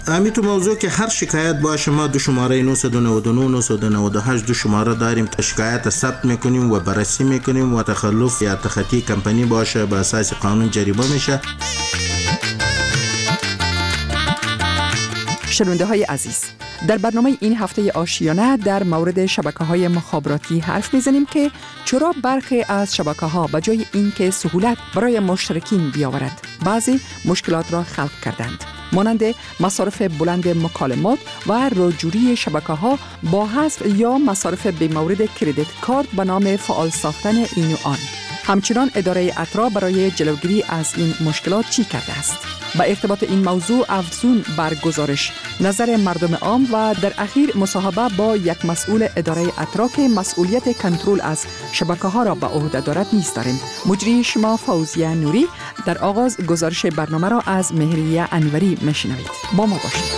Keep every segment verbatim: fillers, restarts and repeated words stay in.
همین تو موضوع که هر شکایت باشه ما دو شماره نه نه نه نه نه هشت دو شماره داریم، شکایت ثبت میکنیم و بررسی میکنیم و تخلف یا تخطی کمپانی باشه به اساس قانون جریمه میشه. شنونده های عزیز، در برنامه این هفته آشیانه در مورد شبکه‌های مخابراتی حرف میزنیم که چرا برخی از شبکه‌ها به جای اینکه سهولت برای مشترکین بیاورد، بعضی مشکلات را خلق کردند، مانند مصارف بلند مکالمات و رجوعی شبکه‌ها با حذف یا مصارف بی‌مورد کریدیت کارت به نام فعال ساختن این و آن. همچنان اداره اترا برای جلوگیری از این مشکلات چی کرده است؟ با ارتباط این موضوع افزون بر گزارش، نظر مردم عام و در اخیر مصاحبه با یک مسئول اداره اترا که مسئولیت کنترل از شبکه‌ها را به عهده دارد نیز داریم. مجری شما فوزیه نوری در آغاز گزارش برنامه را از مهریه انوری میشنوید. با ما باشید.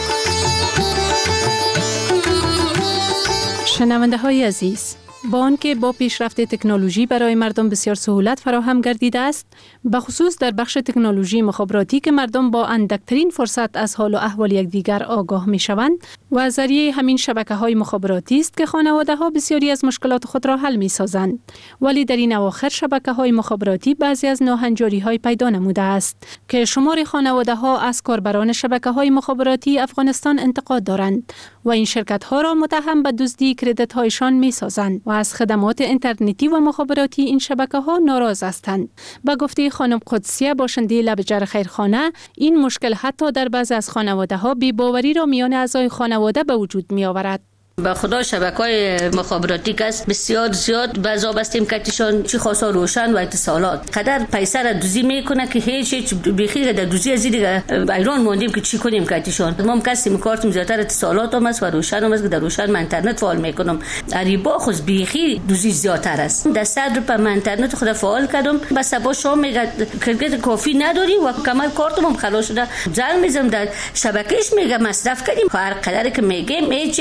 شنونده های عزیز، با آنکه با پیشرفت تکنولوژی برای مردم بسیار سهولت فراهم گردیده است، به خصوص در بخش تکنولوژی مخابراتی که مردم با اندکترین فرصت از حال و احوال یکدیگر آگاه می شوند و از ذریعه همین شبکه‌های مخابراتی است که خانواده‌ها بسیاری از مشکلات خود را حل می سازند. ولی در این اواخر شبکه‌های مخابراتی بعضی از ناهنجاری‌های پیدا نموده است که شمار خانواده‌ها از کاربران شبکه‌های مخابراتی افغانستان انتقاد دارند و این شرکت‌ها را متهم به دزدی کردیت‌هایشان می سازند و از خدمات اینترنتی و مخابراتی این شبکه‌ها ناراض هستند. با گفته خانم قدسیه باشنده لبجر خیرخانه، این مشکل حتی در بعضی از خانواده‌ها بی‌باوری را میان اعضای خانواده به وجود می‌آورد. با خدا شبکه‌های مخابراتی کس بسیار زیاد بعضا بستیم کتیشان چی خاصا روشن و اتصالات قدر پیسه را دوزی میکنه که هیچ هیچ بخیر در دوزی از دیگه ایران موندیم که چی کنیم کتیشان. ما هم کسیم کارتم زیادتر اتصالات هم است و روشن هم است که در روشن من اینترنت فعال میکنم. اریبا خود بخیر دوزی زیادتر است. در صد روپیه من اینترنت خود فعال کردم، بس با شما میگه کریدیت کافی نداری و کامل کارتم هم خلاص شده. زنگ میزنم در شبکهش میگه مصرف کردیم هر قدر که میگیم هیچ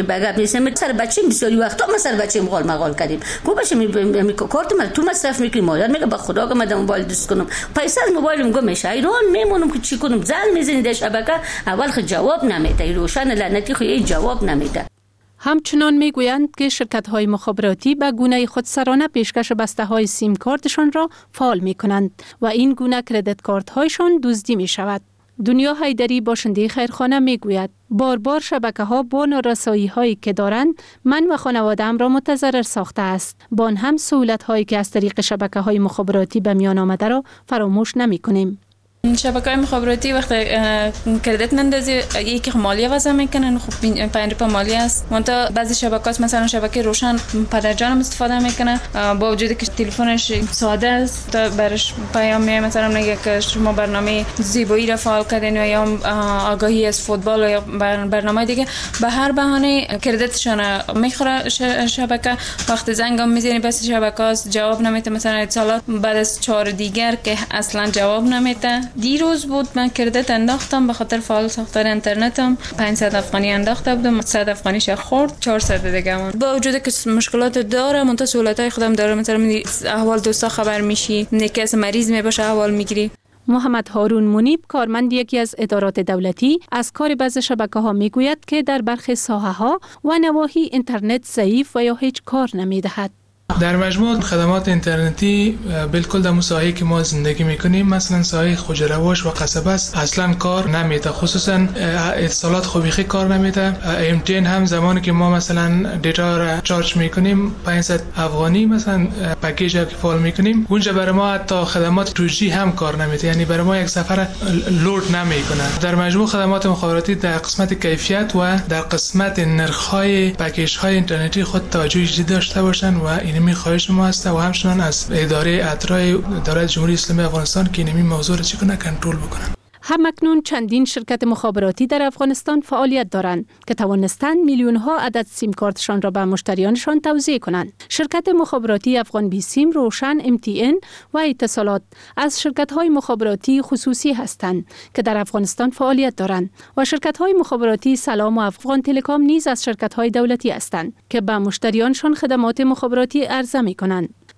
میسم سر بچه‌م بسیاری وقتا ما سر بچه‌م غال مغال کردیم. کو باشه می کارت من تو مصرف میکنی مادر میگه به خدا که من موبایل دست کنم پیسه از موبایلم گم میشه ایران میمونم که چی کنم. زنگ میزنی در شبکه اول خود جواب نمیده، روشن لعنتی خو یه جواب نمیده. همچنان میگویند که شرکت‌های مخابراتی به گونه خودسرانه پیشکش بسته‌های سیم کارتشان را فعال می‌کنند و این گونه کریدیت کارت‌هایشان دزدی می‌شود. دنیا حیدری باشنده خیرخانه میگوید بار بار شبکه‌ها با نارسایی‌هایی که دارند من و خانواده‌ام را متضرر ساخته است. با آن هم سهولت‌هایی که از طریق شبکه‌های مخابراتی به میان آمده را فراموش نمی‌کنیم. شبکه‌های مخابراتی وقتی کردیت نندازی یکی مالی وضع میکنن، خب پنج روپیه مالی است. منتها بعضی شبکه‌ها مثلا شبکه روشن پدرجانم استفاده میکنه با وجودی که تلفنش ساده است برش پیام میاد مثلا میگه که شما برنامه زیبایی را فعال کردین و یا آگاهی از فوتبال و یا برنامه دیگه به هر بهانه کردیتشون میخوره شبکه. وقتی زنگم میزنی بس شبکه جواب نمیده، مثلا اتصالات بعد از چهار دیگر که اصلا جواب نمیده. دیروز بود من کردیت انداختم به خاطر فعال ساختن اینترنتم پانصد افغانی انداخته بودم، صد افغانیش خورد، چهارصد دیگه من. با وجود که مشکلات داره منتها سهولتای خودم داره، مثلا احوال دوستا خبر میشی، نکس مریض میباشه احوال میگیری. محمد هارون منیب کارمند یکی از ادارات دولتی از کار بعضی شبکه‌ها میگوید که در برخی ساحه‌ها و نواحی اینترنت ضعیف و یا هیچ کار نمیدهد. در مجموع خدمات اینترنتی بالکل در ساحه‌ای که ما زندگی میکنیم مثلا ساحه خوجرواش و قصبه است اصلا کار نمیده، خصوصا اتصالات خوبیخی کار نمیده. ام تی ان هم زمانی که ما مثلا دیتا را چارج میکنیم پانصد افغانی مثلا پکیج که فعال میکنیم اونجا برای ما حتی خدمات تو جی هم کار نمیده، یعنی برای ما یک سفر لود نمیکنه. در مجموع خدمات مخابراتی در قسمت کیفیت و در قسمت نرخ‌های پکیج های اینترنتی خود توجه جدی داشته باشن و این می خواهش ما است و همچنان از اداره اترای دولت جمهوری اسلامی افغانستان که این موضوع را چگونه کنترل بکنن. همکنون چندین شرکت مخابراتی در افغانستان فعالیت دارند که توانستند میلیون ها عدد سیم کارتشان را به مشتریانشان توزیع کنند. شرکت مخابراتی افغان بی سیم، روشن، ام تی ان و اتصالات از شرکت های مخابراتی خصوصی هستند که در افغانستان فعالیت دارند و شرکت های مخابراتی سلام و افغان تلکام نیز از شرکت های دولتی هستند که به مشتریانشان خدمات مخابراتی عرضه می کنند.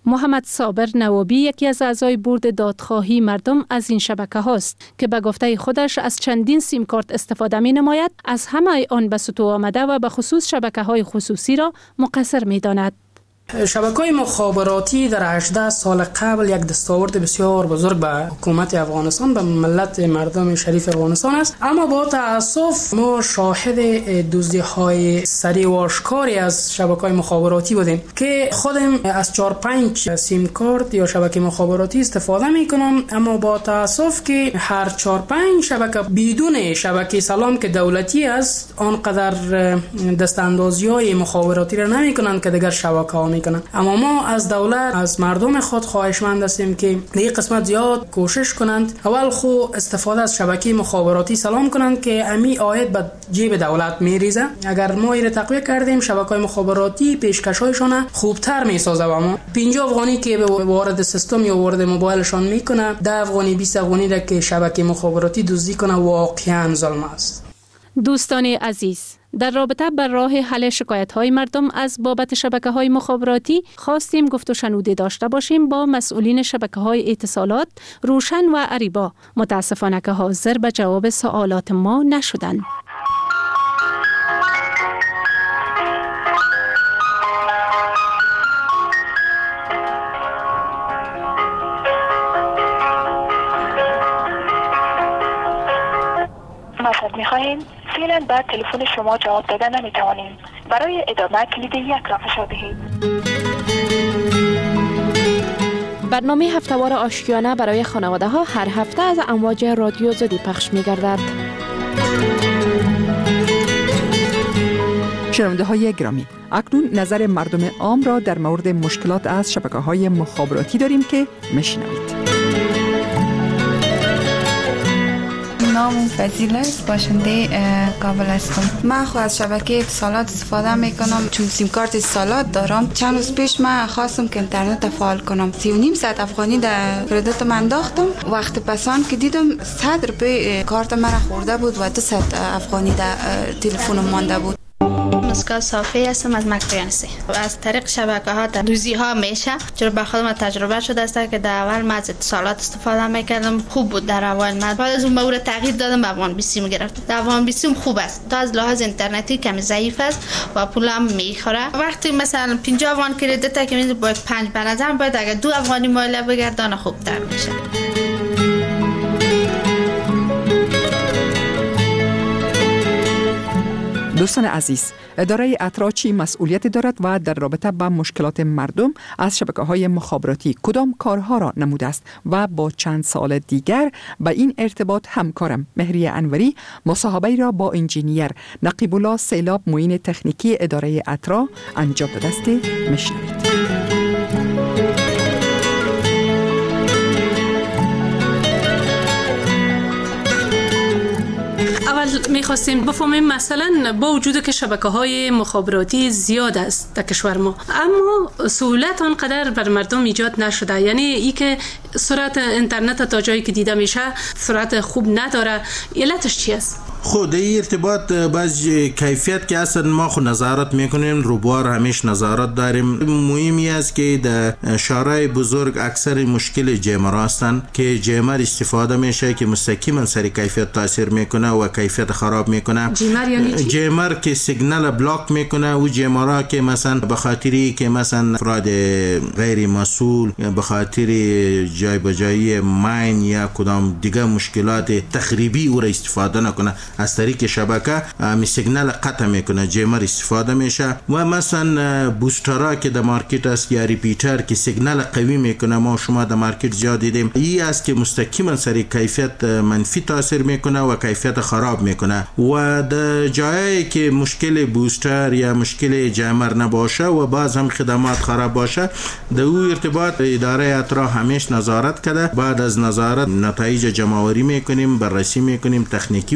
محمد صابر نوابی یکی از اعضای بورد دادخواهی مردم از این شبکه هاست که به گفته خودش از چندین سیم کارت استفاده می نماید، از همه آن به سطوح آمده و به خصوص شبکه های خصوصی را مقصر می داند. شبکه‌های مخابراتی در هجده سال قبل یک دستاورد بسیار بزرگ به حکومت افغانستان، به ملت مردم شریف افغانستان است، اما با تأسف ما شاهد دزدی‌های سریع و آشکاری از شبکه‌های مخابراتی بودیم که خودم از چهار پنج سیم کارت یا شبکه مخابراتی استفاده می‌کنم، اما با تأسف که هر چهار پنج شبکه بدون شبکه سلام که دولتی است آنقدر دستاندازی‌های مخابراتی را نمی‌کنند که دیگر شبکه‌ها میکنن. اما ما از دولت، از مردم خود خواهشمند هستیم که در این قسمت زیاد کوشش کنند. اول خو استفاده از شبکه مخابراتی سلام کنند که امی آید به جیب دولت میریزه. اگر ما این تقویه کردیم شبکه‌های مخابراتی پیشکش‌هایشان خوبتر میسازه و ما پنجاه افغانی که به وارد سیستم یا وارد موبایلشان میکنه، ده افغانی بیست افغانی را که شبکه مخابراتی دزدی کنه واقعا ظلم است. دوستان عزیز، در رابطه بر راه حل شکایت‌های مردم از بابت شبکه‌های مخابراتی خواستیم گفت و شنوده داشته باشیم با مسئولین شبکه‌های اتصالات روشن و اریبا. متاسفانه که حاضر به جواب سوالات ما نشدند. مطلب می‌خواهیم فعلا بعد تلفن شما جواب دادن نمی‌توانیم. برای ادامه کلید یک را فشار دهید. برنامه هفته‌وار آشیانه برای خانواده ها هر هفته از امواج رادیو زدی پخش می‌گردد. شنونده های گرامی، اکنون نظر مردم عام را در مورد مشکلات از شبکه‌های مخابراتی داریم که میشنوید. نام فضیل است، باشنده کابل هستم. من خود از شبکه اتصالات استفاده میکنم چون سیم کارت اتصالات دارم. چند روز پیش من خواستم که اینترنت فعال کنم، سی و نیم ساعت افغانی در کردیت من انداختم. وقت پسان که دیدم صد روپیه کارت مرا خورده بود و دو ساعت افغانی در تلفنم مانده بود. مسکا صافی هستم از مکریانسی. از طریق شبکه ها دزدی ها میشه، چرا به خودم تجربه شده است که در اول من از اتصالات استفاده میکردم، خوب بود. در اول من بعد از اون مورد تغییر دادم، به افغان بیسیم گرفتم. در افغان بیسیم خوب است، تا از لحاظ اینترنتی کمی ضعیف است و پولم میخوره. وقتی مثلا پنجاه افغان کردیت که میز باید پنج به نظر باید اگر دو افغانی مایل بگردان خوبتر میشه. دوستان عزیز، اداره اترا چی مسئولیت دارد و در رابطه با مشکلات مردم از شبکه‌های مخابراتی کدام کارها را نموده است و با چند سال دیگر به این ارتباط همکارم مهریه انوری مصاحبه را با انجینیر نقیب الله سیلاب معین تکنیکی اداره اترا انجام داده است. میشنوید. اول میخواستیم بفهمیم مثلا با وجود که شبکه‌های مخابراتی زیاد است در کشور ما، اما سهولت آنقدر بر مردم ایجاد نشده، یعنی ای که سرعت اینترنت تا جایی که دیده میشه سرعت خوب نداره. علتش چی است؟ خود این ارتباط باز کیفیت که اصلا ما خود نظارت میکنیم، روبار همیش نظارت داریم. مهمی است که در شهرهای بزرگ اکثر مشکل جیمر هستند که جیمر استفاده میشه که مستقیما سر کیفیت تاثیر میکنه و کیفیت خراب میکنه. جیمر یعنی چی؟ جیمر که سیگنال بلاک میکنه و جیمرها که مثلا به خاطری که مثلا افراد غیر مسئول به خاطر جای بجایی ماین یا کدام دیگه مشکلات تخریبی او را استفاده نکنه، از طریق شبکه می سیگنال قطع میکنه، جیمر استفاده میشه. و مثلا بوسترها که در مارکت است یا ریپیتر که سیگنال قوی میکنه، ما شما در مارکت زیاد دیدیم، این است که مستقیما سر کیفیت منفی تاثیر میکنه و کیفیت خراب میکنه. و در جایی که مشکل بوستر یا مشکل جیمر نباشه و باز هم خدمات خراب باشه، در او ارتباط اداره اترا همیش نظارت کرده. بعد از نظارت نتایج جمع‌آوری میکنیم، بررسی میکنیم، تکنیکی او را میبینیم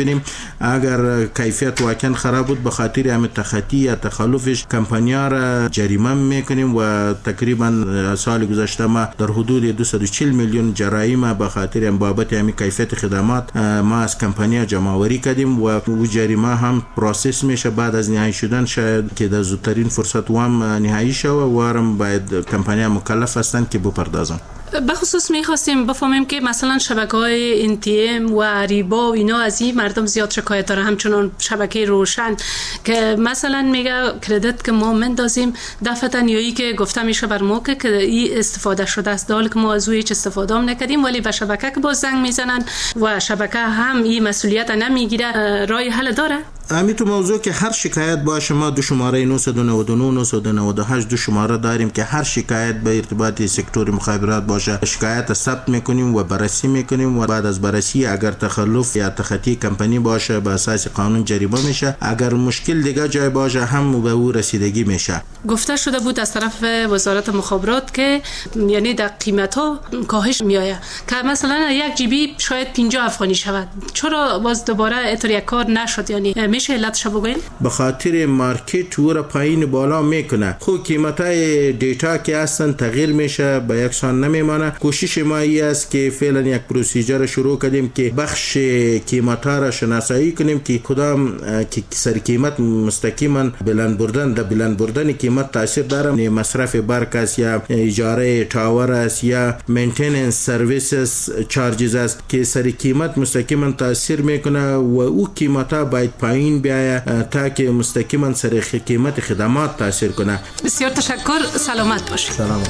میبینیم اگر کیفیت واقعا خراب بود به خاطر همین تخطی یا تخلفش کمپانی‌ها را جریمه میکنیم و تقریبا سال گذشته ما در حدود دویست و چهل میلیون جرایم به خاطر هم بابت همین کیفیت خدمات ما از کمپانی‌ها جمع آوری کردیم و او جریمه هم پروسس میشه بعد از نهایی شدن شاید که در زودترین فرصت وام نهایی شه و هم باید کمپانی‌ها مکلف هستند که بپردازن. بخصوص میخواستیم بفهمیم که مثلا شبکه‌های ان تی ام و ریبا و اینا از این مردم زیاد شکایت داره، همچنان شبکه روشن که مثلا میگه کردیت که ما مندازیم دفعه نیایی که گفته میشه بر ما که این استفاده شده است، در حالی که ما از او هیچ استفاده هم نکردیم ولی به شبکه که باز زنگ میزنن و شبکه هم این مسئولیت نمیگیره. راه حل داره؟ همین تو موضوع که هر شکایت باشه ما دو شماره نه نه نه نه نه نه هشت دو شماره داریم که هر شکایت به ارتباط سکتور مخابرات باشه شکایت ثبت میکنیم و بررسی میکنیم و بعد از بررسی اگر تخلف یا تخطی کمپانی باشه به اساس قانون جریمه میشه، اگر مشکل دیگه جای باشه هم به او رسیدگی میشه. گفته شده بود از طرف وزارت مخابرات که یعنی در قیمت ها کاهش میآید که مثلا یک جی بی شاید پنجاه افغانی شود، چرا باز دوباره اتر یک کار نشد؟ یعنی میشه علتش بگوین؟ به خاطر مارکت و را پایین بالا میکنه، خود قیمت های دیتا که اصلا تغییر میشه به یکسان نمیمانه. کوشش ما ای است که فعلا یک پروسیجر شروع کردیم که بخش قیمت ها را شناسایی کنیم که کدام که سر قیمت مستقیما بلند بردن در بلند بردن قیمت تاثیر داره، مصرف برق است یا اجاره تاور است یا مینتیننس سرویسز چارجز است که سر قیمت مستقیما تاثیر میکنه و او قیمت ها باید پایین بیاید تا که مستقیما سر قیمت خدمات تاثیر کنه. بسیار تشکر، سلامت باشید. سلامت.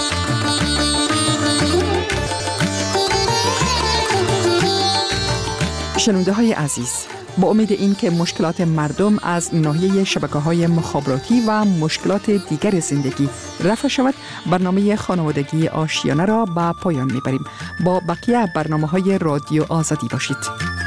شنونده های عزیز، با امید این که مشکلات مردم از ناحیه شبکه‌های مخابراتی و مشکلات دیگر زندگی رفع شود، برنامه خانوادگی آشیانه را به پایان میبریم. با بقیه برنامه‌های رادیو آزادی باشید.